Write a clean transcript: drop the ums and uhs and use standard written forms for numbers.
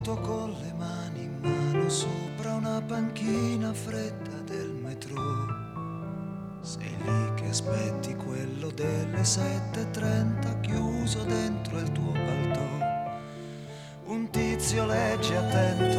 Con le mani in mano sopra una panchina fredda del metro. Sei lì che aspetti quello delle 7:30 chiuso dentro il tuo paltò. Un tizio legge attento